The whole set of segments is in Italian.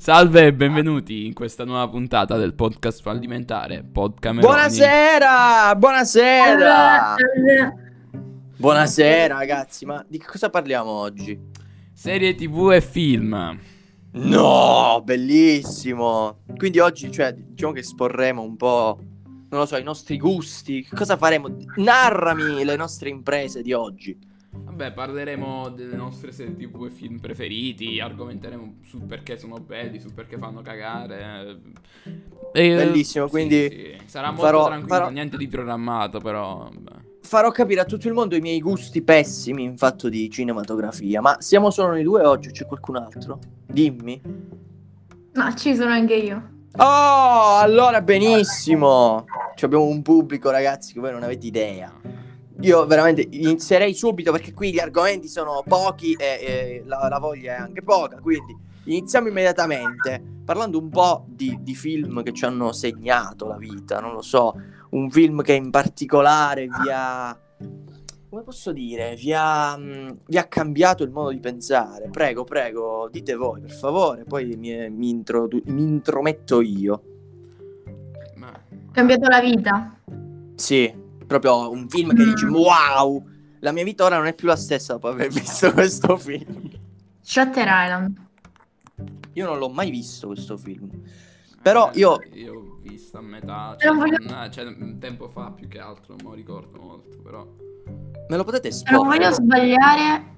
Salve e benvenuti in questa nuova puntata del podcast fallimentare Podcameroni. Buonasera, buonasera. Buonasera ragazzi, ma di che cosa parliamo oggi? Serie TV e film. No, bellissimo. Quindi oggi, diciamo che esporremo un po', non lo so, i nostri gusti. Che cosa faremo? Narrami le nostre imprese di oggi. Vabbè, parleremo delle nostre serie TV e film preferiti, argomenteremo sul perché sono belli, sul perché fanno cagare. Bellissimo, quindi sì. Sarà molto tranquillo, niente di programmato, però farò capire a tutto il mondo i miei gusti pessimi in fatto di cinematografia. Ma siamo solo noi due oggi o c'è qualcun altro? Dimmi. No, ci sono anche io. Oh, allora benissimo. Abbiamo un pubblico, ragazzi, che voi non avete idea. Io veramente inizierei subito perché qui gli argomenti sono pochi e la voglia è anche poca. Quindi iniziamo immediatamente parlando un po' di film che ci hanno segnato la vita. Non lo so, un film che in particolare vi ha, come posso dire, vi ha cambiato il modo di pensare. Prego, dite voi per favore, poi mi intrometto io. Cambiato la vita. Sì, proprio un film che dici wow, la mia vita ora non è più la stessa dopo aver visto questo film. Shutter Island. Io non l'ho mai visto questo film, però io ho visto a metà, tempo fa più che altro, non ricordo molto, però me lo potete se non voglio sbagliare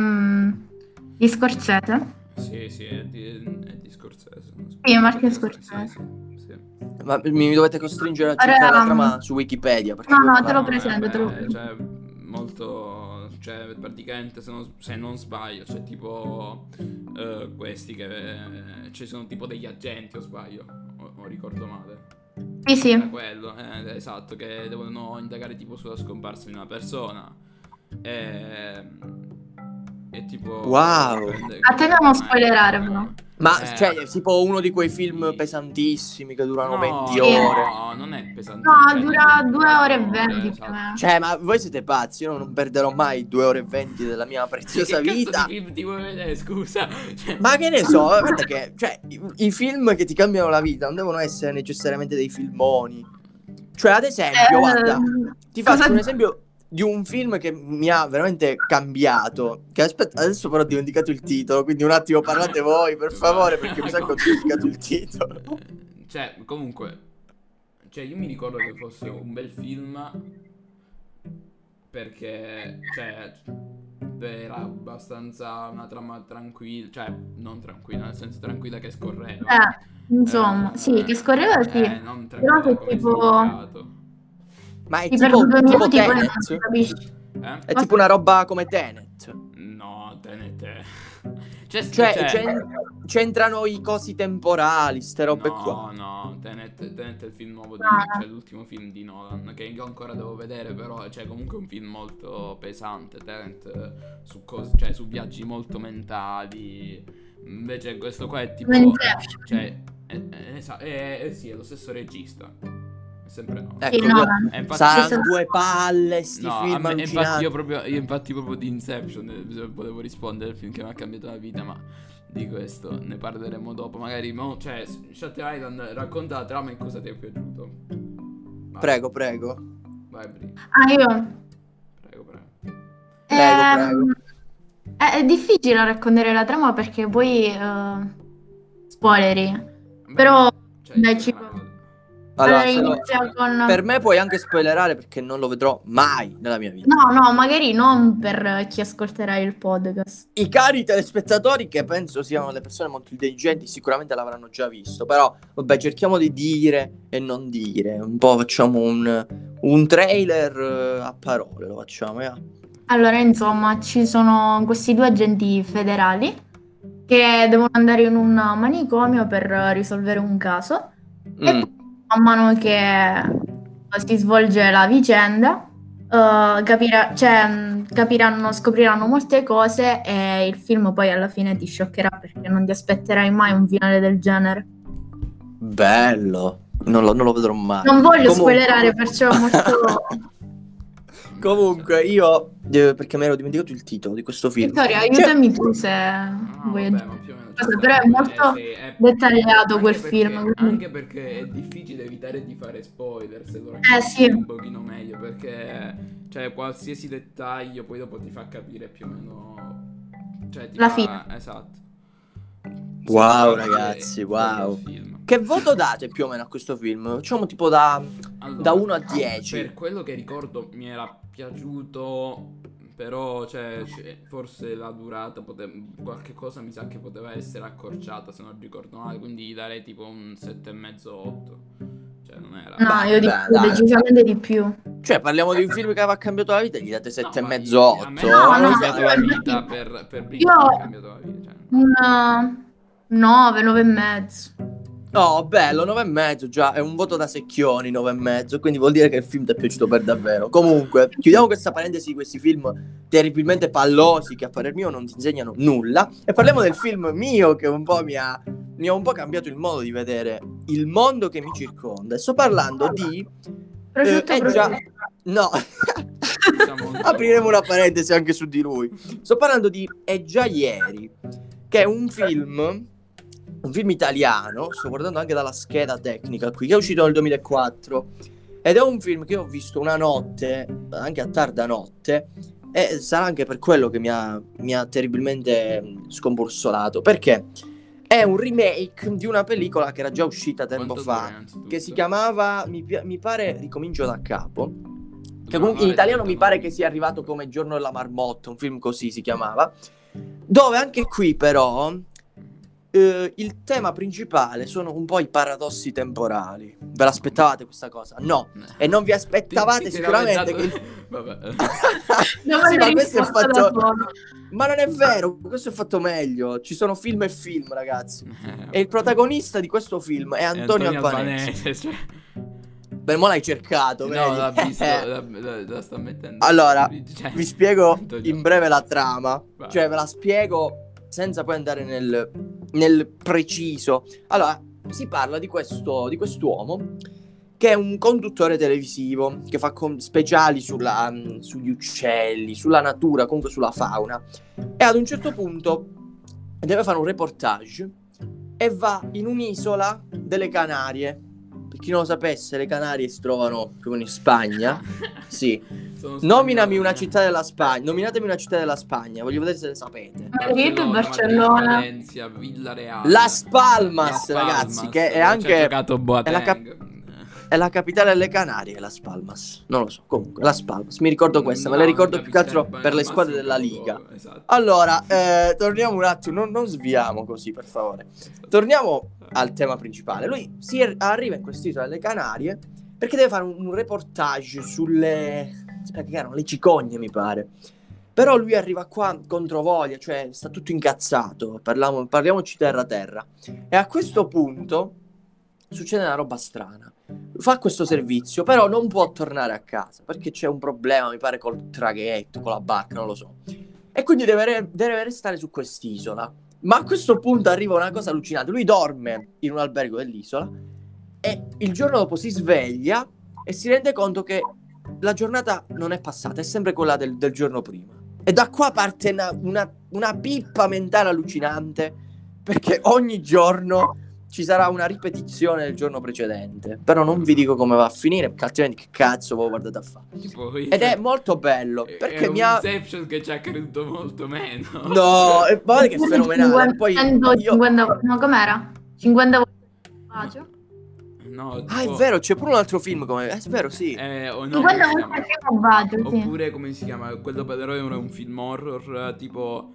di Scorsese. Sì, è di Scorsese. Sì, è Martin Scorsese. Sì. Ma mi dovete costringere a cercare la trama su Wikipedia perché no, te lo presento, molto, praticamente se non sbaglio c'è tipo questi che ci sono tipo degli agenti, o sbaglio, o ricordo male. Sì. Era quello, esatto, che devono indagare tipo sulla scomparsa di una persona e tipo wow, a te non spoilerare però. Ma è tipo uno di quei film pesantissimi che durano 20 ore. No, non è pesantissimo. No, dura 2 ore e 20. Esatto. Ma voi siete pazzi, io non perderò mai 2 ore e 20 della mia preziosa vita. Che film ti vuoi vedere, scusa? Ma che ne so, guarda che i film che ti cambiano la vita non devono essere necessariamente dei filmoni. Ad esempio, guarda, ti faccio un esempio di un film che mi ha veramente cambiato. Che adesso però ho dimenticato il titolo. Quindi un attimo parlate voi, per favore, perché mi sa che ho dimenticato il titolo. Comunque, io mi ricordo che fosse un bel film perché, era abbastanza una trama tranquilla, non tranquilla, nel senso tranquilla che scorreva. Insomma, sì, che scorreva, sì. Non però che tipo ma è tipo Tenet? È tipo una roba come Tenet? No, Tenet è... c'entrano i cosi temporali, ste robe qua. No, Tenet è il film nuovo l'ultimo film di Nolan, che io ancora devo vedere, però comunque un film molto pesante, Tenet, su viaggi molto mentali. Invece questo qua è tipo... sì, è lo stesso regista. Sempre no. Ecco, saranno due palle sti film infatti io infatti proprio di Inception volevo rispondere al film che mi ha cambiato la vita, ma di questo ne parleremo dopo. Magari Shutter Island, racconta la trama e cosa ti è piaciuto. Vai. Prego. Vai, Bri. Io? Prego. È difficile raccontare la trama perché poi spoileri. Però allora, inizia con... per me puoi anche spoilerare perché non lo vedrò mai nella mia vita. No, magari non per chi ascolterà il podcast. I cari telespettatori, che penso siano le persone molto intelligenti, sicuramente l'avranno già visto. Però, vabbè, cerchiamo di dire e non dire. Un po' facciamo un trailer a parole, lo facciamo, Allora, insomma, ci sono questi 2 agenti federali che devono andare in un manicomio per risolvere un caso. E poi, man mano che si svolge la vicenda, scopriranno molte cose e il film poi alla fine ti scioccherà perché non ti aspetterai mai un finale del genere. Bello, non lo vedrò mai. Non voglio spoilerare, perciò molto... Comunque, io perché mi ero dimenticato il titolo di questo film. Vittoria, Cioè, aiutami tu se vuoi vabbè, ma più o meno ci sta. Però è molto Sì, è- dettagliato anche quel perché- film. quindi- Anche perché è difficile evitare di fare spoiler se lo sì. racconti un pochino meglio, perché cioè qualsiasi dettaglio poi dopo ti fa capire più o meno, cioè ti La fa- fine. Esatto. Wow, Sì, ragazzi, fuori dal wow. film. Che voto date più o meno a questo film? Diciamo tipo da Allora, 1 a 10. Per quello che ricordo mi era piaciuto, però forse la durata, qualche cosa mi sa che poteva essere accorciata se non ricordo male, quindi gli darei tipo un 7,5-8. Cioè non era... No, io dico Beh, dai. decisamente di più. Cioè, parliamo di un film che aveva cambiato la vita e gli date No, ma 7,5, a me 8. non ha No, cambiato la infatti- vita per Bridget, Io- non ha cambiato la vita. Cioè. Un 9, 9 e mezzo. No, bello, 9,5 già, è un voto da secchioni, 9,5, quindi vuol dire che il film ti è piaciuto per davvero. Comunque, chiudiamo questa parentesi di questi film terribilmente pallosi che a parer mio non ti insegnano nulla e parliamo del film mio che un po' mi ha un po' cambiato il modo di vedere il mondo che mi circonda. E sto parlando di... Prosciutto, è già... prosciutto. No, Siamo un po'- apriremo una parentesi anche su di lui. Sto parlando di È già ieri, che è un film italiano, sto guardando anche dalla scheda tecnica qui, che è uscito nel 2004 ed è un film che ho visto una notte, anche a tarda notte, e sarà anche per quello che mi ha terribilmente scombussolato, perché è un remake di una pellicola che era già uscita tempo Quanto fa, dura, innanzitutto? che si chiamava, mi pare, Ricomincio da capo, che No, comunque in no, italiano no, mi no. pare che sia arrivato come Giorno della Marmotta, un film così si chiamava, dove anche qui però il tema principale sono un po' i paradossi temporali. Ve l'aspettavate questa cosa? No. E non vi aspettavate Ti sei sicuramente lamentato- che... Vabbè. Dove Sì, l'hai ma questo è risposta da fatto... solo? Ma non è vero, questo è fatto meglio. Ci sono film e film, ragazzi. E il protagonista di questo film è Antonio Albanese. Cioè... Beh, mo l'hai cercato, No, vedi? l'ha visto, la sta mettendo. Allora, Cioè, vi spiego Antonio. in breve la trama. Vai. Cioè, ve la spiego senza poi andare nel preciso. Allora, si parla di quest'uomo che è un conduttore televisivo che fa speciali sugli uccelli, sulla natura, comunque sulla fauna. E ad un certo punto deve fare un reportage e va in un'isola delle Canarie. Per chi non lo sapesse, le Canarie si trovano proprio in Spagna. Sì. Sono Nominatemi una spagnolo. città della Spagna, voglio vedere se le sapete. Madrid, Madrid, Barcellona. Valencia, Villareal. Las Palmas, Las ragazzi, Palmas, che è dove c'ha anche giocato Boateng. è la capitale delle Canarie, Las Palmas. Non lo so, comunque, Las Palmas. Mi ricordo questa, me le ricordo più che altro per le squadre della Liga. Esatto. Allora, torniamo un attimo, non sviamo così, per favore. Torniamo al tema principale. Lui arriva in quest'isola delle Canarie perché deve fare un reportage sulle... Aspetta, che erano le cicogne, mi pare. Però lui arriva qua controvoglia, cioè sta tutto incazzato. Parliamoci terra. E a questo punto succede una roba strana. Fa questo servizio, però non può tornare a casa perché c'è un problema, mi pare, col traghetto, con la barca, non lo so. E quindi deve restare su quest'isola. Ma a questo punto arriva una cosa allucinante. Lui dorme in un albergo dell'isola e il giorno dopo si sveglia e si rende conto che la giornata non è passata, è sempre quella del giorno prima. E da qua parte una pippa mentale allucinante, perché ogni giorno ci sarà una ripetizione del giorno precedente. Però non vi dico come va a finire, perché altrimenti che cazzo voi guardate a fare. Ed è molto bello, perché è mi ha... Inception che ci ha creduto molto meno. No, e poi che è fenomenale. Poi 150, no, com'era? 50 volte il bacio? No, Ah, è tipo- vero, c'è pure un altro film come... È vero, sì. o no, 50 come si volte chiama? il primo bacio, sì. Oppure come si chiama? Quello però è un film horror tipo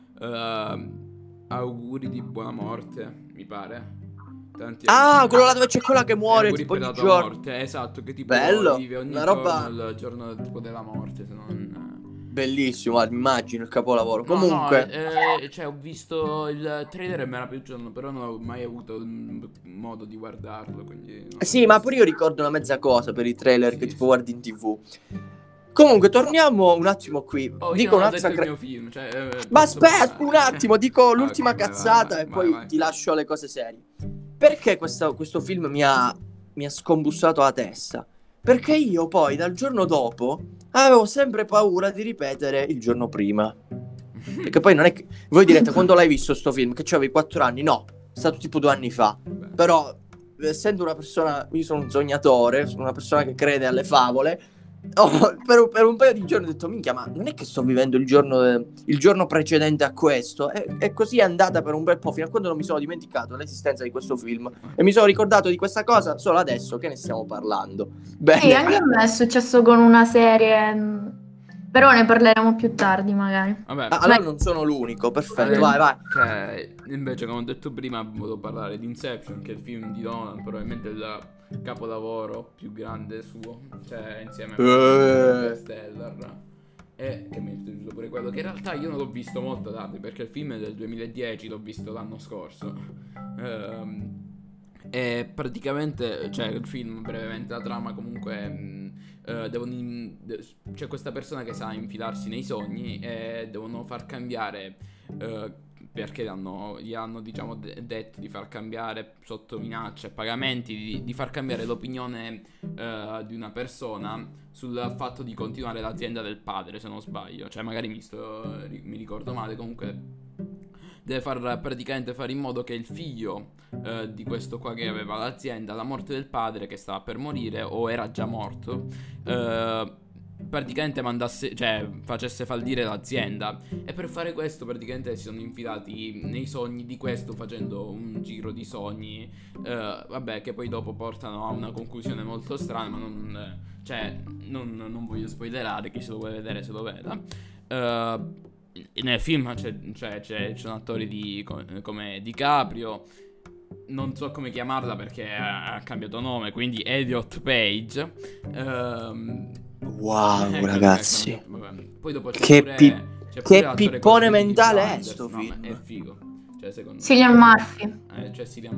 Auguri di buona morte, mi pare. Tanti Ah, auguri. quello là dove c'è quella che muore Auguri tipo per ogni la tua giorno. morte, esatto, che tipo Bello, vive ogni una giorno roba- il giorno tipo della morte, se non... Bellissimo, guarda, immagino il capolavoro. No, Comunque, no, cioè ho visto il trailer e mi era piaciuto, però non ho mai avuto il modo di guardarlo, quindi... non sì, so. ma pure io ricordo una mezza cosa per i trailer che Sì, tipo sì. guardi in TV. Comunque, torniamo un attimo qui. Oh, io Dico non ho un'altra... detto il mio film, cioè... Ma posso aspetta parlare? un attimo, dico Ah, l'ultima ok, vai, cazzata vai, e poi vai. ti lascio le cose serie. Perché questo film mi ha scombussato la testa? Perché io poi dal giorno dopo avevo sempre paura di ripetere il giorno prima. Perché poi non è che... Voi direte, quando l'hai visto sto film? Che c'avevi 4 anni? No, è stato tipo 2 anni fa. Però, essendo una persona... Io sono un sognatore, sono una persona che crede alle favole. Per un paio di giorni ho detto, minchia, ma non è che sto vivendo il giorno precedente a questo. E così è andata per un bel po', fino a quando non mi sono dimenticato l'esistenza di questo film. E mi sono ricordato di questa cosa solo adesso che ne stiamo parlando. Bene. Sì, anche a me è successo con una serie, però ne parleremo più tardi magari. Vabbè, Allora non sono l'unico, perfetto, vai. Cioè, invece, come ho detto prima, volevo parlare di Inception, che è il film di Nolan, probabilmente il capolavoro più grande suo, cioè insieme a Interstellar. E che mi è piaciuto pure quello, che in realtà io non l'ho visto molto tardi, perché il film è del 2010, l'ho visto l'anno scorso. E praticamente, cioè, il film, brevemente, la trama comunque... c'è questa persona che sa infilarsi nei sogni e devono far cambiare, perché gli hanno diciamo detto di far cambiare sotto minaccia e pagamenti, di far cambiare l'opinione di una persona sul fatto di continuare l'azienda del padre, se non sbaglio. Cioè magari mi ricordo male, comunque deve praticamente fare in modo che il figlio di questo qua che aveva l'azienda, alla morte del padre che stava per morire o era già morto, praticamente facesse fallire l'azienda. E per fare questo praticamente si sono infilati nei sogni di questo, facendo un giro di sogni, vabbè, che poi dopo portano a una conclusione molto strana, ma non voglio spoilerare, chi se lo vuole vedere se lo veda. Nel film ci sono attori come DiCaprio, non so come chiamarla perché ha cambiato nome, quindi Elliot Page. Wow, ragazzi, vabbè. Poi dopo che l'attore pippone con mentale è Flanders, sto no, film. è figo, cioè secondo me. Cillian Murphy. C'è Cillian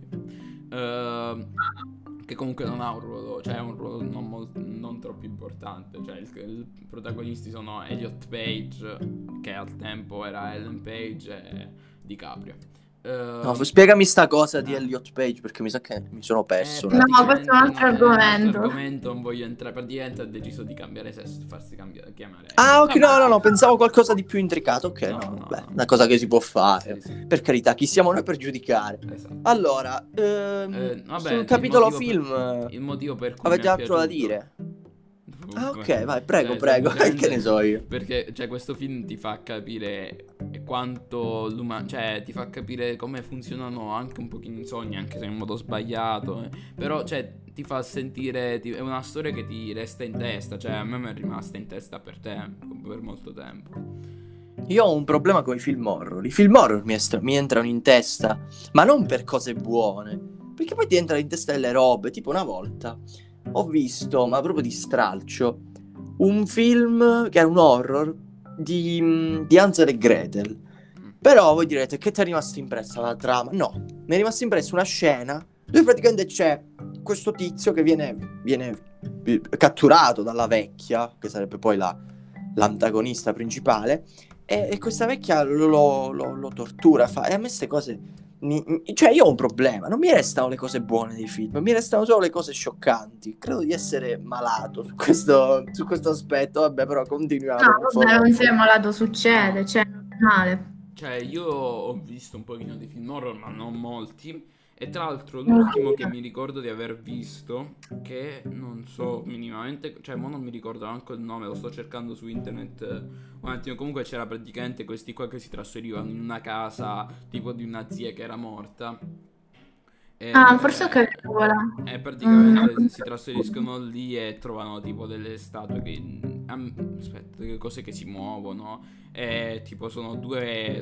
Murphy, che comunque non ha un ruolo, cioè è un ruolo non troppo importante. Cioè i protagonisti sono Elliot Page, che al tempo era Ellen Page, e DiCaprio. No, spiegami sta cosa di Elliot Page, perché mi sa che mi sono perso. No, questo è un altro argomento. Non voglio entrare. Praticamente ha deciso di cambiare sesso, farsi chiamare. Ah, ok, no, pensavo qualcosa di più intricato. Ok, No. una cosa che si può fare. Sì. Per carità, chi siamo noi per giudicare? Esatto. Allora, vabbè, sul capitolo il film, il motivo per cui avete mi è altro da piaciuto. dire? Ah, ok, vai, prego, che ne so io. Perché questo film ti fa capire quanto ti fa capire come funzionano anche un pochino i sogni, anche se in modo sbagliato, però ti fa sentire, è una storia che ti resta in testa, cioè a me è rimasta in testa per molto tempo. Io ho un problema con i film horror. I film horror mi entrano in testa, ma non per cose buone, perché poi ti entrano in testa delle robe. Tipo una volta ho visto, ma proprio di stralcio, un film che è un horror di Hansel e Gretel. Però voi direte, che ti è rimasto impressa la trama? No, mi è rimasta impressa una scena dove praticamente c'è questo tizio che viene catturato dalla vecchia, che sarebbe poi l'antagonista principale, e questa vecchia lo tortura, e a me queste cose... cioè io ho un problema, non mi restano le cose buone dei film, mi restano solo le cose scioccanti. Credo di essere malato su questo aspetto. Vabbè, però continuiamo. No, vabbè, non sei malato, succede, cioè è normale. Cioè io ho visto un pochino di film horror, ma non molti. E tra l'altro l'ultimo che mi ricordo di aver visto, che non so minimamente, cioè mo non mi ricordo neanche il nome, lo sto cercando su internet un attimo. Comunque c'era praticamente questi qua che si trasferivano in una casa tipo di una zia che era morta. Forse ho capito quella. E praticamente si trasferiscono lì e trovano tipo delle statue delle cose che si muovono. E tipo sono due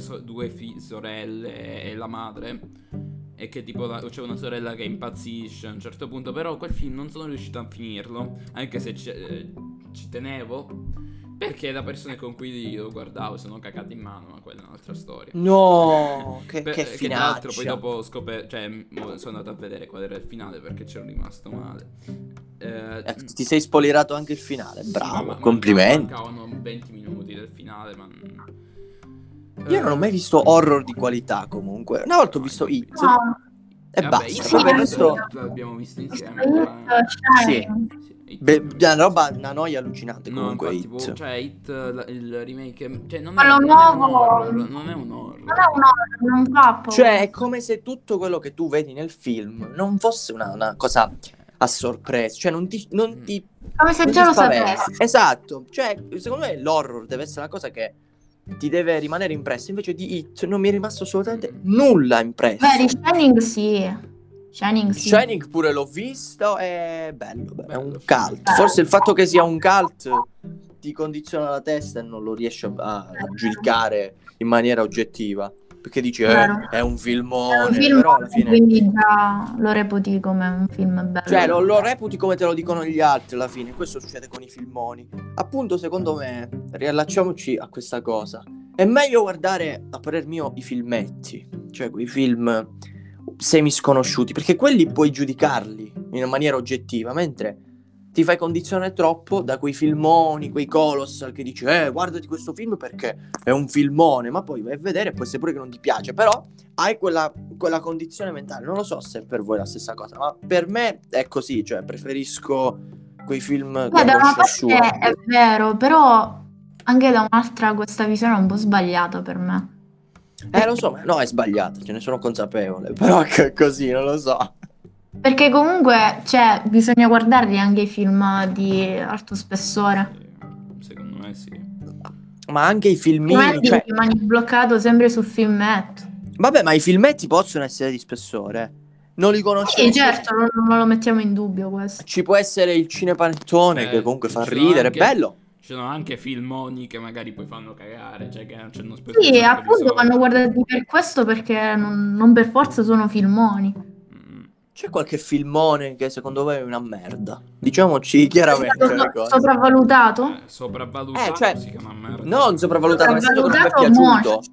sorelle e la madre. E che tipo c'è una sorella che impazzisce a un certo punto. Però quel film non sono riuscito a finirlo, anche se ci tenevo, perché da persone con cui lo guardavo sono cagati in mano. Ma quella è un'altra storia. No, che finaccia. Che tra l'altro poi dopo sono andato a vedere qual era il finale, perché c'ero rimasto male. Ti sei spoilerato anche il finale. Bravo, sì, complimenti. Mancavano 20 minuti del finale, ma... Io non ho mai visto horror di qualità, comunque. Una volta ho visto It e vabbè, basta. It Poi per il resto... l'abbiamo visto insieme. Sì. Una roba, una noia allucinante No, comunque infatti, It. cioè It, il remake, cioè non Quello non è un nuovo horror, non non è un horror. è un horror, non fa Cioè paura. è come se tutto quello che tu vedi nel film non fosse una cosa a sorpresa, cioè Come se non già ti lo spaventa. sapessi. Esatto, cioè secondo me l'horror deve essere una cosa che ti deve rimanere impressa, invece di It non mi è rimasto assolutamente nulla impresso. Beh, di Shining sì. Shining sì. Shining pure l'ho visto, è bello, è un Bello, cult. Forse il fatto che sia un cult ti condiziona la testa e non lo riesci a giudicare in maniera oggettiva. Perché dici, Vero. è un È un filmone, film, però alla fine... quindi già lo reputi come un film bello. Cioè, lo reputi come te lo dicono gli altri alla fine. Questo succede con i filmoni. Appunto, secondo me, riallacciamoci a questa cosa. È meglio guardare, a parer mio, i filmetti. Cioè, quei film semi sconosciuti. Perché quelli puoi giudicarli in maniera oggettiva. Mentre ti fai condizionare troppo da quei filmoni, quei colossal che dici, guardati questo film perché è un filmone. Ma poi vai a vedere e può essere pure che non ti piace. Però hai quella condizione mentale. Non lo so se per voi è la stessa cosa, ma per me è così. Cioè, preferisco quei film Da con una coscienza parte sua. è vero, però anche da un'altra questa visione è un po' sbagliata per me. Lo so, no, è sbagliato, ce ne sono consapevole. Però è così, non lo so. Perché comunque, cioè, bisogna guardarli anche i film di alto spessore. Secondo me sì. Ma anche i filmini, Altrimenti cioè... rimani bloccato sempre sul filmetto. Vabbè, ma i filmetti possono essere di spessore. Non li conosci Sì, nessuno. certo, non lo mettiamo in dubbio questo. Ci può essere il cinepanettone che comunque fa ci sono ridere, è anche- bello. Ci sono anche filmoni che magari poi fanno cagare, cioè che c'hanno spesso un Sì, sacco di appunto soldi. vanno guardati per questo perché non per forza sono filmoni. Mm. C'è qualche filmone che secondo voi è una merda? Diciamoci chiaramente le cose. Sopravvalutato? Sopravvalutato Cioè, si chiama merda. non sopravvalutato, nel senso che non mi è Sopravvalutato, piaciuto.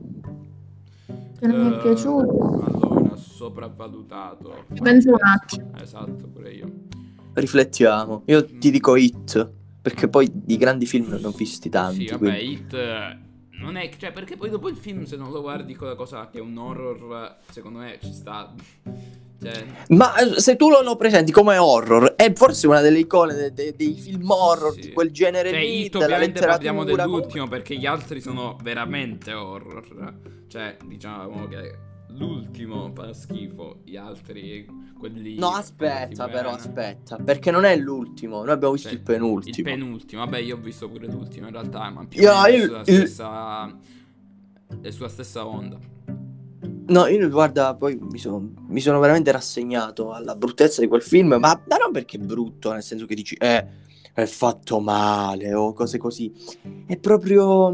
Che non mi è piaciuto. Allora, sopravvalutato. Ci penso un attimo. Esatto, pure io. Riflettiamo. Io ti dico It, perché poi di grandi film non ne ho visti tanti. Sì, vabbè, quindi- It non è, cioè, perché poi dopo il film, se non lo guardi con la cosa che è un horror, secondo me ci sta. Cioè, Ma se tu lo presenti come horror, è forse una delle icone dei film horror sì. di quel genere Cioè, lì, It della ovviamente parliamo letteratura. dell'ultimo perché gli altri sono veramente horror. Cioè, diciamo che l'ultimo fa schifo, gli altri, quelli... No, aspetta, fatti però, bene. aspetta, perché non è l'ultimo. Noi abbiamo visto Cioè, il penultimo. Il penultimo, vabbè, io ho visto pure l'ultimo in realtà, ma più Io- o meno io- sulla stessa... è sulla stessa onda. No, io guarda, poi mi sono veramente rassegnato alla bruttezza di quel film, ma non perché è brutto, nel senso che dici, è fatto male o cose così. È proprio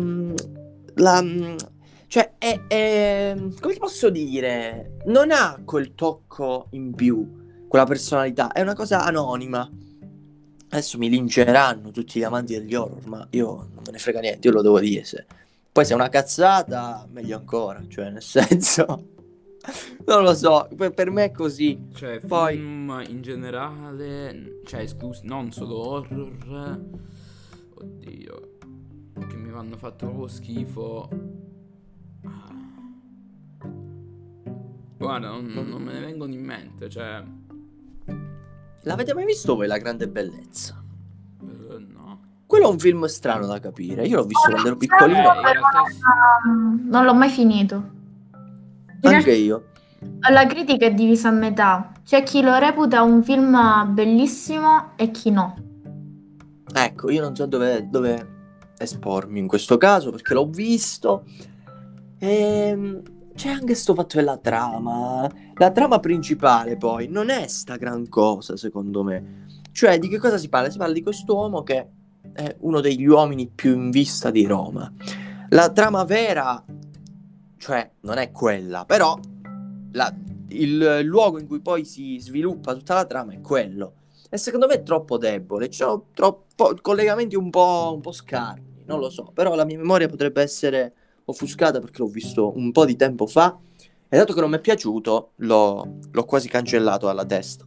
cioè, come ti posso dire? Non ha quel tocco in più, quella personalità, è una cosa anonima. Adesso mi linceranno tutti gli amanti degli horror, ma io non me ne frega niente, io lo devo dire. Poi se è una cazzata, meglio ancora, cioè nel senso... Non lo so, per me è così. Cioè, Poi- film in generale, cioè, esclusi, non solo horror. Oddio, che mi hanno fatto proprio schifo. Guarda, non me ne vengono in mente, cioè... L'avete mai visto voi La Grande Bellezza? No. Quello è un film strano da capire. Io l'ho visto quando ero in piccolino. realtà Non l'ho mai finito. In Anche realtà io. la critica è divisa a metà. C'è chi lo reputa un film bellissimo e chi no. Ecco, io non so dove espormi in questo caso perché l'ho visto. C'è anche sto fatto della trama. La trama principale poi non è sta gran cosa, secondo me. Cioè, di che cosa si parla? Si parla di quest'uomo che è uno degli uomini più in vista di Roma. La trama vera, cioè, non è quella, però il luogo in cui poi si sviluppa tutta la trama è quello. E secondo me è troppo debole. Ci sono troppo collegamenti un po' scarni, non lo so. Però la mia memoria potrebbe essere offuscata perché l'ho visto un po' di tempo fa. E dato che non mi è piaciuto, l'ho quasi cancellato dalla testa.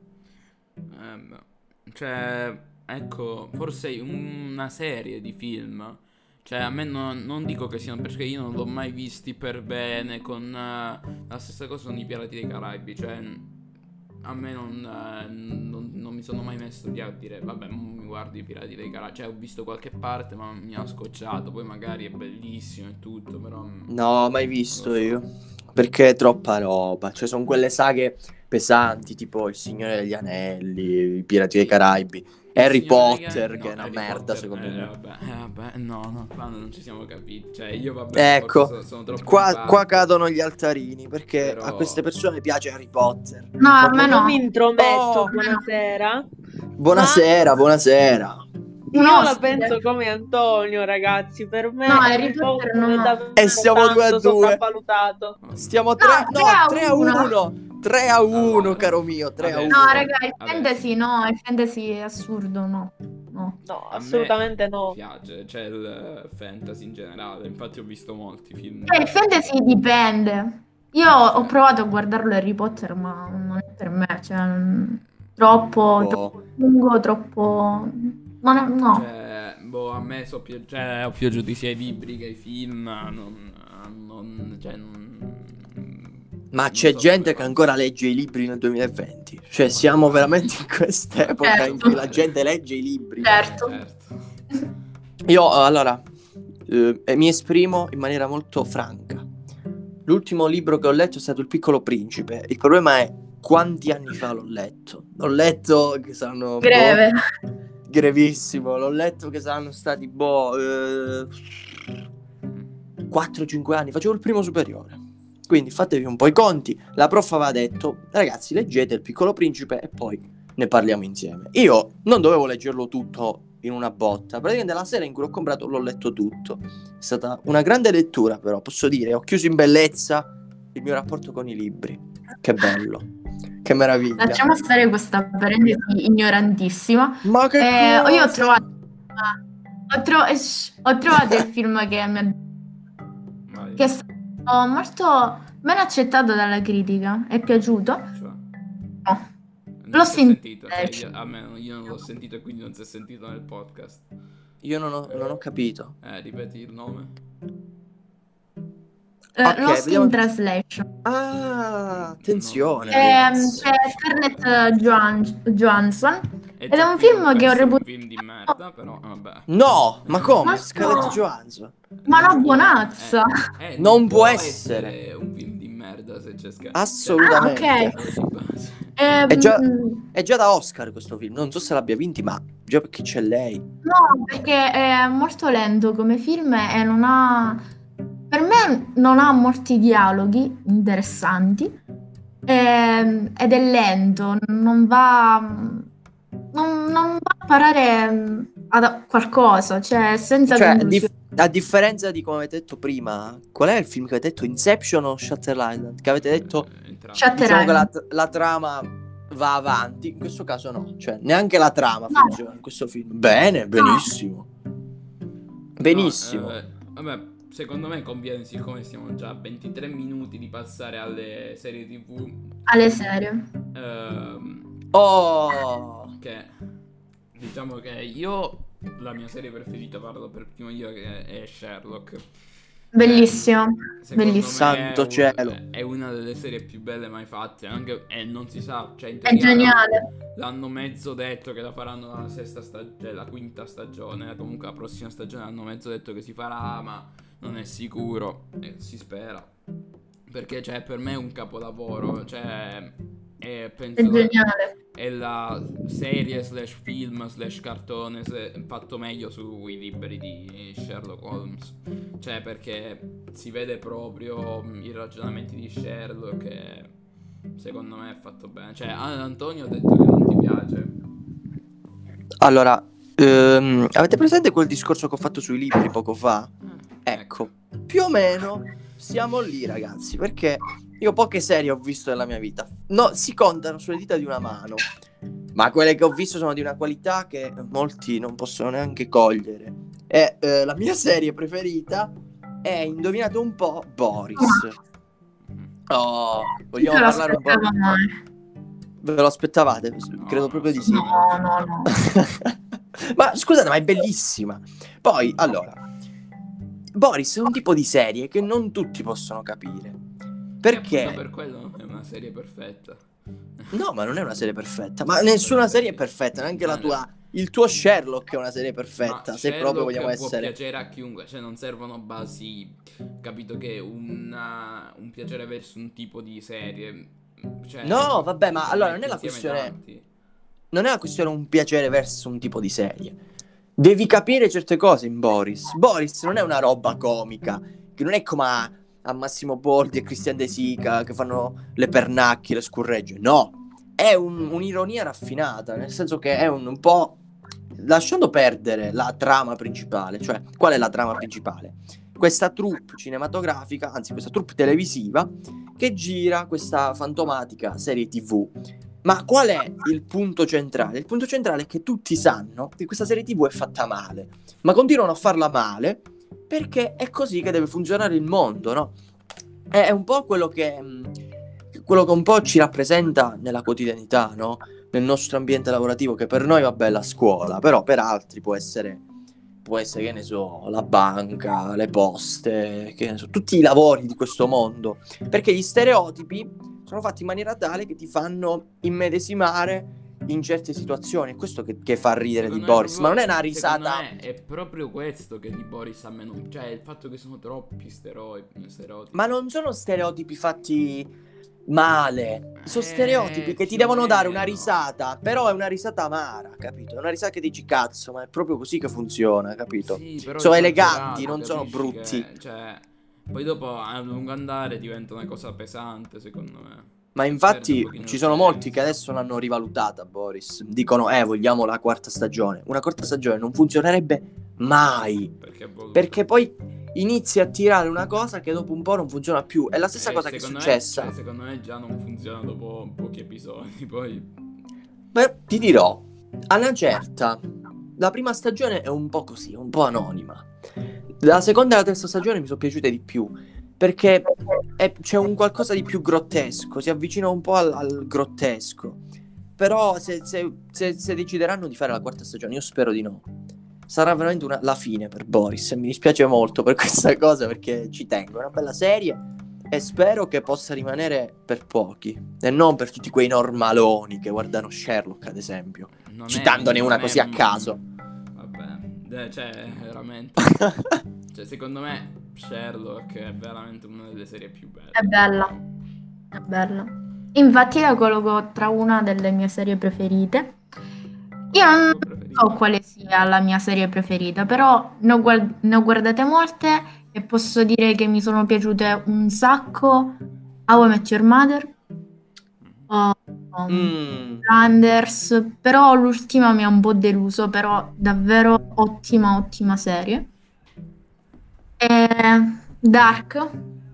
Cioè, ecco, forse una serie di film. Cioè, a me non dico che siano, perché io non l'ho mai visti per bene con la stessa cosa con i Pirati dei Caraibi. Cioè, a me non mi sono mai messo lì a dire vabbè, mi guardo i Pirati dei Caraibi. Cioè ho visto qualche parte ma mi ha scocciato. Poi magari è bellissimo e tutto, però No, mai visto io. Perché è troppa roba. Cioè, sono quelle saghe pesanti, tipo Il Signore degli Anelli, I Pirati dei Caraibi, Harry Potter, che è una merda, secondo me. Vabbè, no, quando non ci siamo capiti. Cioè, io vabbè, Ecco, sono troppo qua cadono gli altarini, perché Però- a queste persone piace Harry Potter. No, a me Non no. mi intrometto, Oh. buonasera. Buonasera. Io No, la sì. penso come Antonio, ragazzi. Per me No, Harry Harry Potter Potter no. è davvero E siamo 2-2. tanto sopravvalutato. Stiamo No, 3-1. 3-1, caro mio, 3-1. No, raga, il Vabbè. fantasy no, il fantasy è assurdo, no. No, A me assolutamente no. piace, c'è il fantasy in generale. Infatti ho visto molti film. Il fantasy dipende. Io ho provato a guardarlo Harry Potter, ma non è per me, cioè troppo lungo, troppo... No. Cioè, a me ho piaciuti sia i libri che i film. Ma c'è gente che ancora legge i libri nel 2020. Cioè, siamo veramente in quest'epoca in cui la gente legge i libri. Certo. Io, allora, mi esprimo in maniera molto franca. L'ultimo libro che ho letto è stato Il Piccolo Principe. Il problema è quanti anni fa l'ho letto. L'ho letto che saranno... Greve. Grevissimo. L'ho letto che saranno stati 4-5 anni. Facevo il primo superiore. Quindi fatevi un po' i conti. La prof aveva detto: ragazzi, leggete Il Piccolo Principe e poi ne parliamo insieme. Io non dovevo leggerlo tutto in una botta. Praticamente la sera in cui l'ho comprato l'ho letto tutto. È stata una grande lettura, però posso dire, ho chiuso in bellezza il mio rapporto con i libri. Che bello, che meraviglia. Lasciamo stare questa parentesi ignorantissima. Ma che Io ho cosa? trovato il film che è stato molto ben accettato dalla critica. È piaciuto? No. L'ho sentito. Io non l'ho sentito e quindi non si è sentito nel podcast. Io non ho capito. Ripeti il nome? Ok, Lost vediamo. in Translation. Ah, attenzione. C'è Scarlett Johansson. Ed è un film che ho reputato... un film di merda, però vabbè. No, ma come? Ma Scarlett no. Johansson. Ma no, buonazza. Non può essere un film di merda se c'è Scarlett. Assolutamente. Ah, È già da Oscar questo film. Non so se l'abbia vinti, ma già perché c'è lei. No, perché è molto lento come film e non ha... Per me non ha molti dialoghi interessanti ed è lento, non va a parare a qualcosa, cioè senza conclusione. A differenza di come avete detto prima, qual è il film che avete detto? Inception o Shutter Island? Che avete detto, Shutter diciamo Island. che la trama va avanti. In questo caso no, cioè neanche la trama funziona in questo film. Bene, benissimo. Benissimo. Vabbè, secondo me conviene, siccome siamo già a 23 minuti, di passare alle serie TV. Alle serie. Che diciamo che la mia serie preferita, parlo per primo io, che è Sherlock. Bellissimo. Secondo me Santo cielo. È una delle serie più belle mai fatte. Anche, e non si sa, cioè in È teoria geniale. l'hanno mezzo detto che la faranno la quinta stagione. Comunque la prossima stagione hanno mezzo detto che si farà, ma non è sicuro. Si spera. Perché cioè, per me è un capolavoro. Cioè, penso È geniale. è la serie / film / cartone fatto meglio sui libri di Sherlock Holmes. Cioè, perché si vede proprio i ragionamenti di Sherlock e secondo me è fatto bene. Cioè, Antonio ha detto che non ti piace. Allora, avete presente quel discorso che ho fatto sui libri poco fa? Ecco, più o meno siamo lì, ragazzi, perché io poche serie ho visto nella mia vita. No, si contano sulle dita di una mano. Ma quelle che ho visto sono di una qualità che molti non possono neanche cogliere. E la mia serie preferita è, indovinate un po', Boris. Oh, vogliamo parlare un po'? Ve lo aspettavate? Credo proprio di sì. No. Ma scusate, ma è bellissima. Poi, allora, Boris è un tipo di serie che non tutti possono capire. Perché? Per quello è una serie perfetta. No, ma non è una serie perfetta. Ma nessuna serie è perfetta, neanche la tua. Il tuo Sherlock è una serie perfetta. Ma Se proprio Sherlock vogliamo può essere. piacere a chiunque, cioè non servono basi, capito, che un piacere verso un tipo di serie. Cioè, No, vabbè, ma ne allora non metti è la insieme questione. tanti. Non è una questione un piacere verso un tipo di serie. Devi capire certe cose in Boris. Boris non è una roba comica, che non è come a Massimo Boldi e Christian De Sica che fanno le pernacchie, le scurregge. No, è un'ironia raffinata, nel senso che è un po'. Lasciando perdere la trama principale, cioè qual è la trama principale? Questa troupe cinematografica, anzi questa troupe televisiva che gira questa fantomatica serie TV. Ma qual è il punto centrale? Il punto centrale è che tutti sanno che questa serie TV è fatta male, ma continuano a farla male perché è così che deve funzionare il mondo, no? È un po' quello che un po' ci rappresenta nella quotidianità, no? Nel nostro ambiente lavorativo, che per noi vabbè è la scuola, però per altri può essere, che ne so, la banca, le poste, che ne so, tutti i lavori di questo mondo, perché gli stereotipi sono fatti in maniera tale che ti fanno immedesimare in certe situazioni. È questo che fa ridere di Secondo me Boris, ma non è una secondo risata. me è proprio questo che di Boris a me non. Cioè, il fatto che sono troppi stereotipi. Ma non sono stereotipi fatti male, sono stereotipi che ti Più o devono dare una meno. risata, però è una risata amara, capito? È una risata che dici cazzo, ma è proprio così che funziona, capito? Sì, però Sono esagerato, eleganti, non sono capisci brutti. che, cioè, poi dopo a lungo andare diventa una cosa pesante, secondo me. Ma Perde un infatti pochino ci il sono molti che senso. adesso l'hanno rivalutata, Boris. Dicono, vogliamo la quarta stagione. Una quarta stagione non funzionerebbe mai. Perché è voluto. Perché poi inizi a tirare una cosa che dopo un po' non funziona più. È la stessa cosa che è secondo successa. Me, cioè, secondo me già non funziona dopo pochi episodi. Poi. Beh, ti dirò, a una certa, la prima stagione è un po' così, un po' anonima. La seconda e la terza stagione mi sono piaciute di più, perché c'è un qualcosa di più grottesco, si avvicina un po' al grottesco. Però se decideranno di fare la quarta stagione, io spero di no. Sarà veramente la fine per Boris, e mi dispiace molto per questa cosa, perché ci tengo, è una bella serie e spero che possa rimanere per pochi e non per tutti quei normaloni che guardano Sherlock, ad esempio, Non citandone una non così a caso. Vabbè, cioè, veramente. Cioè, secondo me Sherlock è veramente una delle serie più belle. È bella. È bella. Infatti la colloco tra una delle mie serie preferite. Io non so quale sia la mia serie preferita, però ne ho guardate molte e posso dire che mi sono piaciute un sacco. How I Met Your Mother, Flanders, però l'ultima mi ha un po' deluso, però davvero ottima serie. Dark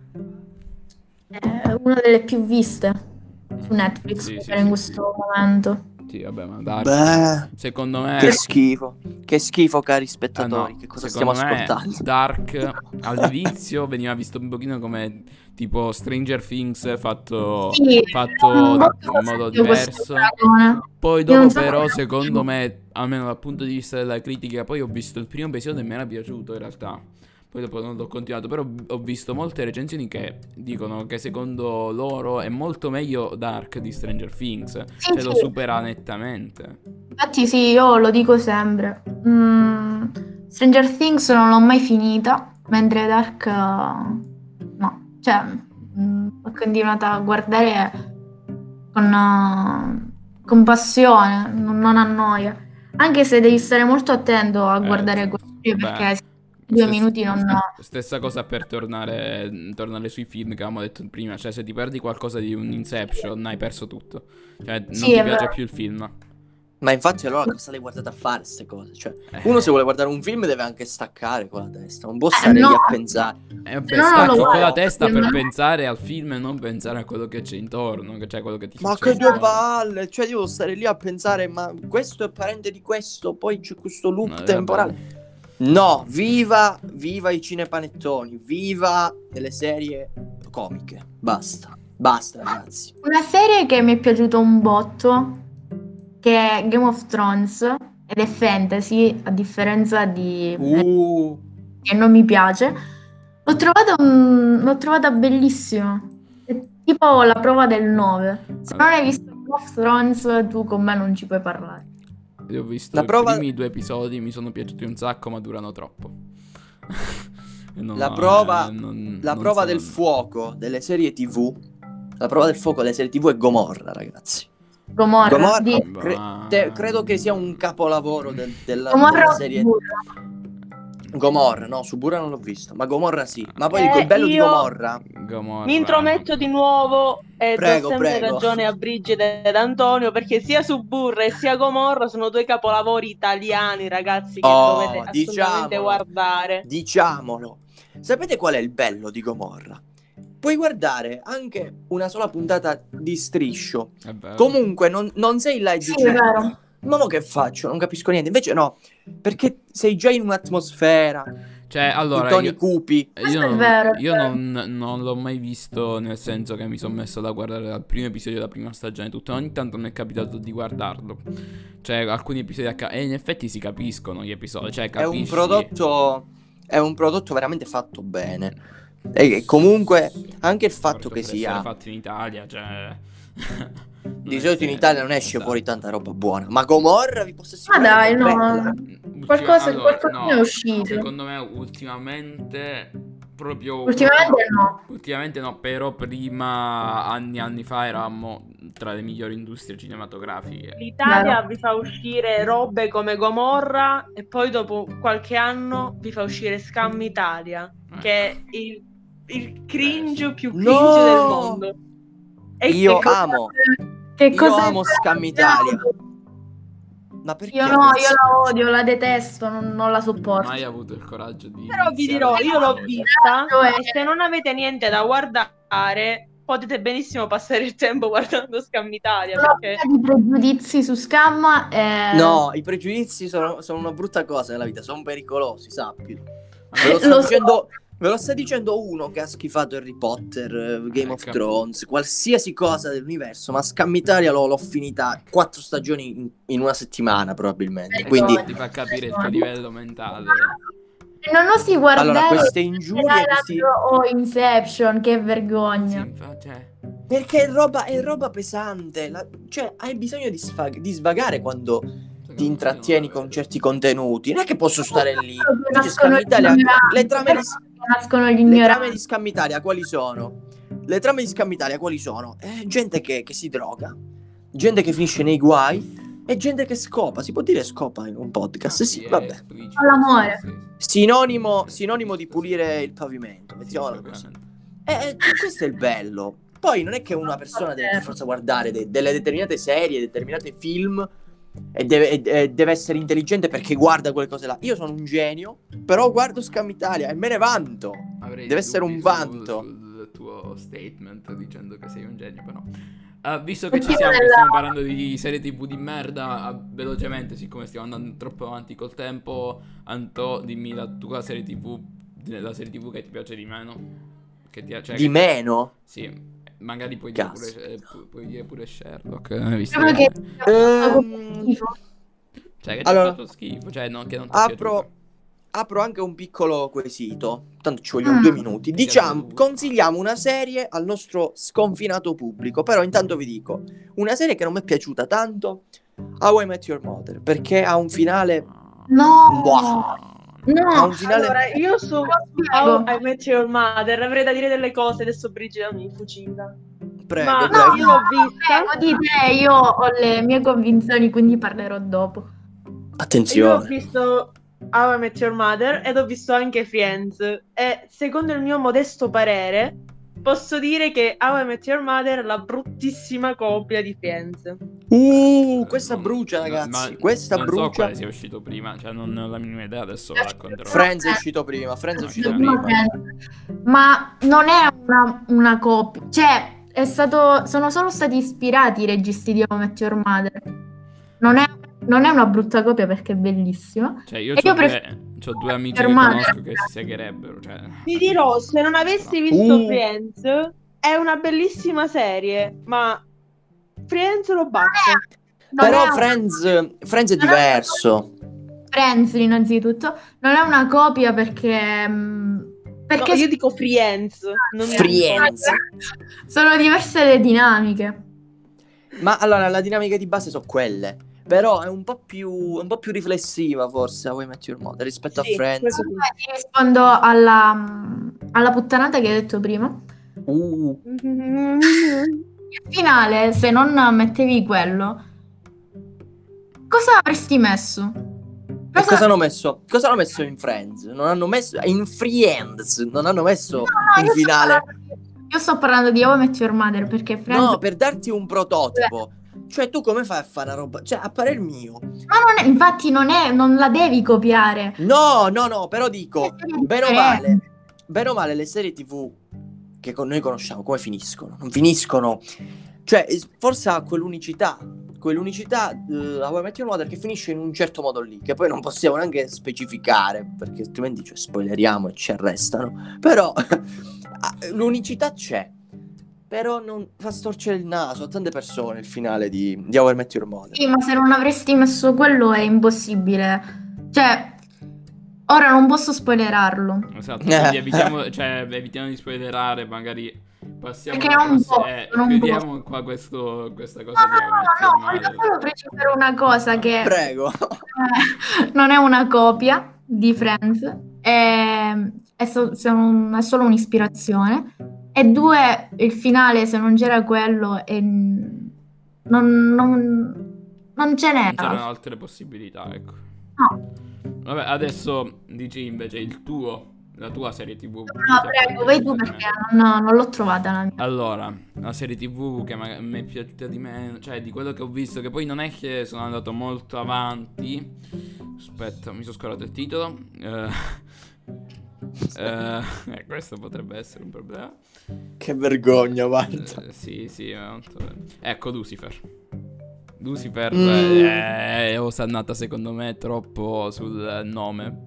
è una delle più viste su Netflix Sì, in questo momento. Sì, vabbè, ma Dark, Beh, secondo me. che schifo, cari spettatori. no, Che cosa stiamo secondo me ascoltando? Dark all'inizio veniva visto un pochino come tipo Stranger Things fatto Sì, in molto modo fastidio questo diverso. paragone. Poi Io dopo non so però come secondo me, almeno dal punto di vista della critica, poi ho visto il primo episodio e mi era piaciuto in realtà. Poi dopo non l'ho continuato, però ho visto molte recensioni che dicono che secondo loro è molto meglio Dark di Stranger Things, Sì, cioè lo sì. supera nettamente. Infatti sì, io lo dico sempre. Stranger Things non l'ho mai finita, mentre Dark no. Cioè, ho continuato a guardare con passione, non annoia. Anche se devi stare molto attento a guardare Certo. quelle serie, Beh, perché 2 minuti non. Stessa cosa per tornare sui film che avevamo detto prima, cioè se ti perdi qualcosa di un Inception hai perso tutto, cioè non Sì, ti è piace vero. più il film. Ma infatti allora cosa le guardate a fare queste cose? Cioè, uno se vuole guardare un film deve anche staccare con la testa, non può stare no. lì a pensare. Vabbè, No, non stacchi lo con la guardo, testa per no. pensare al film e non pensare a quello che c'è intorno, che c'è quello che ti Ma succede che due intorno. palle! Cioè, io devo stare lì a pensare, ma questo è parente di questo, poi c'è questo loop No, temporale. vabbè. No, viva i cinepanettoni, viva delle serie comiche. Basta, ragazzi. Una serie che mi è piaciuta un botto, che è Game of Thrones, ed è fantasy, a differenza di che non mi piace. L'ho trovata bellissima. È tipo la prova del 9. Se non hai visto Game of Thrones tu con me non ci puoi parlare. Io ho visto La prova- i primi 2 episodi, mi sono piaciuti un sacco, ma durano troppo. E non La ho- prova, non la prova sono- del fuoco delle serie TV. La prova del fuoco delle serie TV è Gomorra, ragazzi. Gomorra, Gomorra, di... credo che sia un capolavoro della Gomorra serie. Suburra. Gomorra, no, Suburra non l'ho visto, ma Gomorra sì. Ma poi il Eh, bello di io- Gomorra. Gomorra. Mi intrometto di nuovo e Prego, do sempre prego. ragione a Brigida ed Antonio, perché sia Suburra e sia Gomorra sono 2 capolavori italiani, ragazzi, che dovete assolutamente diciamolo. guardare. Diciamolo. Sapete qual è il bello di Gomorra? Puoi guardare anche una sola puntata di Striscio. È vero. Comunque non sei là e Sì, dici, è vero. ma mo che faccio? Non capisco niente. Invece no, perché sei già in un'atmosfera, Cioè, allora, i toni io, cupi. Questo io è non, vero, è io vero. non l'ho mai visto, nel senso che mi sono messo da guardare dal primo episodio della prima stagione tutto. Ogni tanto mi è capitato di guardarlo. Cioè, alcuni episodi e in effetti si capiscono gli episodi. Cioè, È un capisci. prodotto veramente fatto bene. E comunque anche il fatto Porca, che per essere sia fatto in Italia, cioè. di solito in Italia non esce fuori tanta roba buona, ma Gomorra vi posso Ma assicurare dai, che è no. bella. Qualcosa è uscito. Secondo me ultimamente proprio Ultimamente no. però prima anni fa eravamo tra le migliori industrie cinematografiche. L'Italia Vero. vi fa uscire robe come Gomorra e poi dopo qualche anno vi fa uscire Scam Italia, che è il cringe più cringe No! del mondo. E Io che- amo Che cosa amo Scam Italia. Ma perché? Io no, ragazzi? io la odio, la detesto, non la sopporto. Mai avuto il coraggio di Però vi iniziare dirò, a io l'ho vedere. vista Cioè- e se non avete niente da guardare potete benissimo passare il tempo guardando Scam Italia, Sono perché piena di pregiudizi su Scam e... No, i pregiudizi sono una brutta cosa nella vita, sono pericolosi, sappilo. Ve lo, Lo sta so. dicendo, ve lo sta dicendo uno che ha schifato Harry Potter, Game of Capito. Thrones, qualsiasi cosa dell'universo, ma Scam Italia l'ho finita 4 stagioni in una settimana probabilmente. Quindi, Ti fa capire il tuo livello mentale. Non osi guardare allora, queste ingiurie, questi... o Inception, che vergogna. Sì, cioè, Perché è roba pesante, cioè hai bisogno di svagare quando ti intrattieni con certi contenuti. Non è che posso stare lì. Invece Scam Italia, le trame Nascono gli Le trame ignoranti. di Scam Italia quali sono? Le trame di Scam Italia quali sono? Gente che si droga, gente che finisce nei guai e gente che scopa. Si può dire scopa in un podcast? Sì, è vabbè. esplicito. All'amore. Sinonimo di pulire il pavimento, Sì, mettiamola così. sicuramente. Questo è il bello. Poi non è che una persona deve per forza guardare delle determinate serie, determinati film e deve essere intelligente perché guarda quelle cose là. Io sono un genio, però guardo Scam Italia e me ne vanto. Avrei Deve essere dubbi un vanto. sul tuo statement dicendo che sei un genio, però. Visto che Oddio, stiamo parlando di serie TV di merda, velocemente, siccome stiamo andando troppo avanti col tempo, Anto, dimmi la tua serie TV, la serie TV che ti piace di meno. Di meno? Sì, magari puoi dire Cazzo. puoi dire pure Sherlock, visto Proprio che... che Ehm, Cioè, che ti allora, ha fatto schifo, cioè, no, che non ti è piaciuto. apro anche un piccolo quesito. Tanto ci vogliono 2 minuti. Ti Diciamo, piace consigliamo una serie al nostro sconfinato pubblico. Però intanto vi dico, una serie che non mi è piaciuta tanto, How I Met Your Mother, perché ha un finale... No, Buah. no. Ha un finale... allora io su Te lo How spiego. I Met Your Mother avrei da dire delle cose, adesso Brigida mi fucila. Prego, Ma prego. io l'ho vista. Prego di te, io ho le mie convinzioni, quindi parlerò dopo. Io ho Attenzione. visto How I Met Your Mother ed ho visto anche Friends e secondo il mio modesto parere posso dire che How I Met Your Mother è la bruttissima copia di Friends. Questa Non- brucia, no, ragazzi. ma Questa non so brucia. quale sia uscito prima, cioè non ho la minima idea, adesso lo racconterò. Friends è uscito prima. Friends è uscito Ok. prima. Ma non è una copia, cioè sono solo stati ispirati i registi di How I Met Your Mother. Non è una brutta copia perché è bellissima. Cioè, io E io c'ho due amici che Fermate. conosco che si segherebbero, cioè... Ti dirò, se non avessi visto Uh. Friends è una bellissima serie, ma Friends lo batte. Non Però è Friends è diverso. Friends, innanzitutto, non è una copia perché No, io dico Friends, non Friends. sono diverse le dinamiche. Ma allora la dinamica di base sono quelle. Però è un po' più riflessiva forse a How I Met Your Mother rispetto a Sì, Friends. questo Ti rispondo alla puttanata che hai detto prima. Uh, Il finale, se non mettevi quello, cosa avresti messo? E cosa hanno messo? Cosa hanno messo in Friends? Non hanno messo in Friends, non hanno messo un finale. Io sto parlando di How I Met Your Mother perché Friends... No, per darti un prototipo. Cioè, tu come fai a fare una roba? Cioè, a parer mio. Ma infatti non la devi copiare. No, però dico, bene o male, le serie TV che noi conosciamo, come finiscono? Non finiscono. Cioè, forse ha quell'unicità How I Met Your Mother che finisce in un certo modo lì, che poi non possiamo neanche specificare, perché altrimenti spoileriamo e ci arrestano. Però l'unicità c'è. Però non fa storcere il naso a tante persone il finale di How I Met Your Mother. Sì, ma se non avresti messo quello è impossibile. Cioè, ora non posso spoilerarlo. Esatto, quindi evitiamo di spoilerare, magari passiamo Perché alla non prossima. posso. Chiudiamo qua questa cosa di How I Met Your No, Mother. voglio solo precisare una cosa che Prego. non è una copia di Friends, è solo un'ispirazione. E due, il finale, se non c'era quello, non ce Non c'erano n'era. altre possibilità, ecco. No, Vabbè, adesso dici invece la tua serie TV. no, prego, vai tu perché non l'ho trovata la mia. Allora, la serie TV che a me è piaciuta di meno, cioè di quello che ho visto, che poi non è che sono andato molto avanti. Aspetta, mi sono scordato il titolo. Questo potrebbe essere un problema. Che vergogna, guarda. Sì, è molto bello. Ecco, Lucifer, è osannata secondo me troppo sul nome.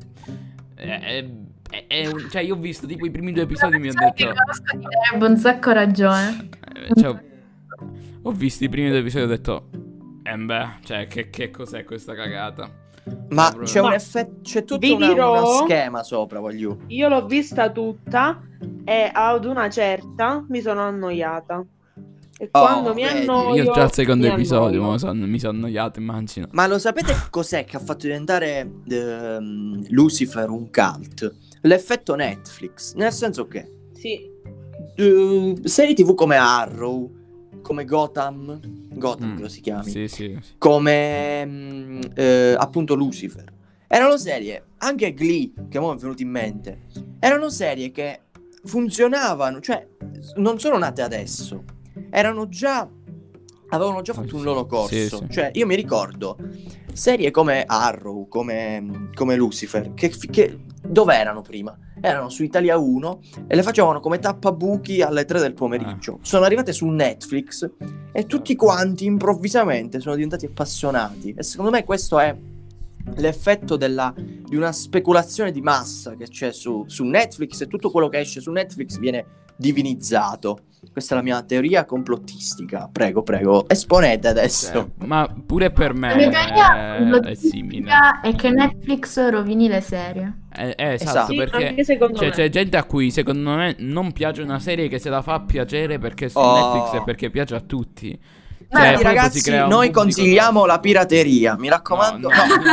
Cioè, io ho visto tipo i primi 2 episodi e mi ho detto. Ti darebbe un sacco ragione. Cioè, ho visto i primi 2 episodi e ho detto. Beh, cioè, che cos'è questa cagata? Ma Proprio- c'è un Ma effetto, c'è tutto vi dirò- uno schema sopra, voglio. Io l'ho vista tutta e ad una certa mi sono annoiata. E quando mi vedi. annoio, Io già al secondo mi episodio annoio. mi sono annoiato, immagino. Ma lo sapete cos'è che ha fatto diventare Lucifer un cult? L'effetto Netflix. Nel senso che Sì, serie TV come Arrow, come Gotham credo si chiami, Sì. come appunto Lucifer, erano serie, anche Glee, che mo' mi è venuto in mente, erano serie che funzionavano, cioè non sono nate adesso, avevano già fatto un loro corso. Sì. Cioè io mi ricordo serie come Arrow, come Lucifer, che dove erano prima? Erano su Italia 1 e le facevano come tappabuchi alle 3 del pomeriggio. Sono arrivate su Netflix e tutti quanti improvvisamente sono diventati appassionati. E secondo me questo è l'effetto di una speculazione di massa che c'è su Netflix, e tutto quello che esce su Netflix viene divinizzato. Questa è la mia teoria complottistica. Prego, esponete adesso. Ma pure per me La mia teoria è simile. è che Netflix rovini le serie. Esatto, Sì, perché anche secondo me. c'è gente a cui secondo me non piace una serie che se la fa piacere perché su Oh. Netflix e perché piace a tutti. Quindi, proprio si ragazzi, crea un noi pubblico consigliamo tossico. la pirateria. Mi raccomando.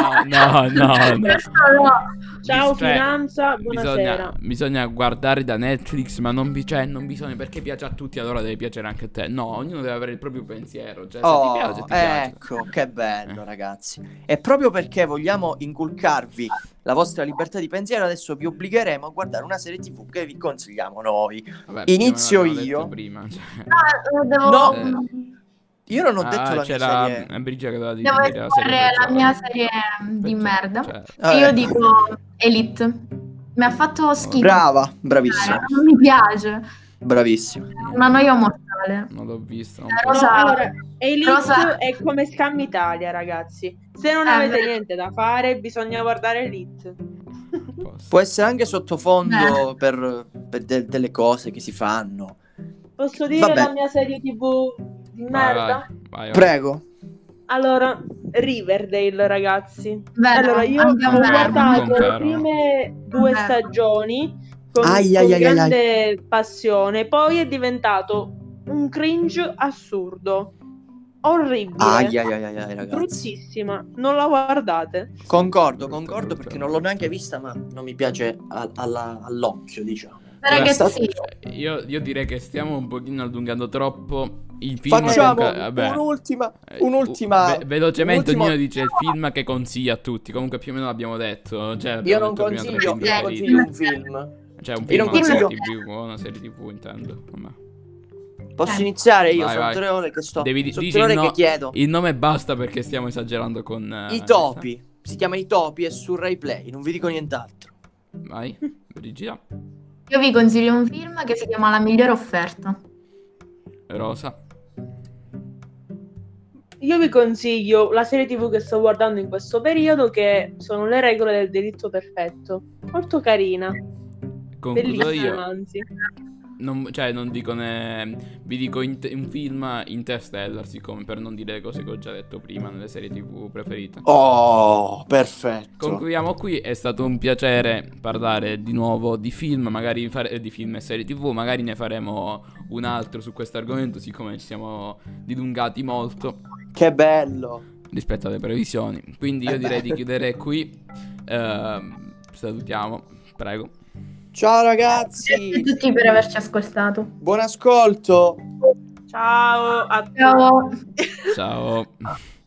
No. Questo no. ciao Cioè, finanza, buonasera. Bisogna guardare da Netflix, ma non bisogna, perché piace a tutti, allora deve piacere anche a te. No, ognuno deve avere il proprio pensiero. Cioè, se ti piace, ti piace. Ecco, che bello, ragazzi. E proprio perché vogliamo inculcarvi la vostra libertà di pensiero, adesso vi obbligheremo a guardare una serie TV che vi consigliamo noi. Vabbè, Inizio più o meno l'abbiamo io. detto prima, cioè. Devo, No. Io non ho detto la mia c'era serie. Brigia che doveva devo dire la serie esporre la peggiore. mia serie di Peggiore, merda. cioè. E io Ecco. dico Elite. Mi ha fatto schifo. Brava, bravissima. Non mi piace. Bravissima. È una noia mortale. Non l'ho visto. non Eh, posso- Rosa- Allora, Elite Rosa- è come Scam Italia, ragazzi. Se non avete niente da fare, bisogna guardare Elite. non posso. Può essere anche sottofondo per delle cose che si fanno. Posso dire Vabbè. la mia serie TV di merda? Vai. Prego. Allora, Riverdale, ragazzi. Vero, Allora, io anche a ho me. guardato le Confermo. prime 2 Confermo. stagioni con Ai. grande passione, poi è diventato un cringe assurdo. orribile, Ragazzi. bruttissima, non la guardate. Concordo perché non l'ho neanche vista, ma non mi piace all'occhio, diciamo. Ragazzi, Io direi che stiamo un pochino allungando troppo il film. Facciamo Vabbè. un'ultima Velocemente un ultimo- ognuno dice il film che consiglia a tutti. Comunque più o meno l'abbiamo detto. Cioè, Io abbiamo non detto prima tre consiglio, film io preferiti. consiglio un film. Cioè un Io film, non una serie consiglio- TV, una serie TV intendo. Vabbè. Posso iniziare io? Vai, Sono vai. 3 ore che sto. Devi Sono dici 3 ore il che chiedo. Il nome basta perché stiamo esagerando con I topi. Si chiama I topi, è su Rai Play, non vi dico nient'altro. Vai, Brigia, io vi consiglio un film che si chiama La migliore offerta. Rosa. Io vi consiglio la serie TV che sto guardando in questo periodo, che sono Le regole del delitto perfetto. Molto carina, Concludo bellissima, io. anzi. Non dico vi dico un film Interstellar, siccome per non dire le cose che ho già detto prima nelle serie TV preferite. Oh, perfetto. Concludiamo qui, è stato un piacere parlare di nuovo di film, magari di film e serie TV, magari ne faremo un altro su questo argomento, siccome ci siamo dilungati molto Che bello. rispetto alle previsioni. Quindi io direi di chiudere qui. Salutiamo, prego. Ciao Grazie ragazzi. a tutti per averci ascoltato. Buon ascolto. Ciao a tutti. Ciao. Ciao.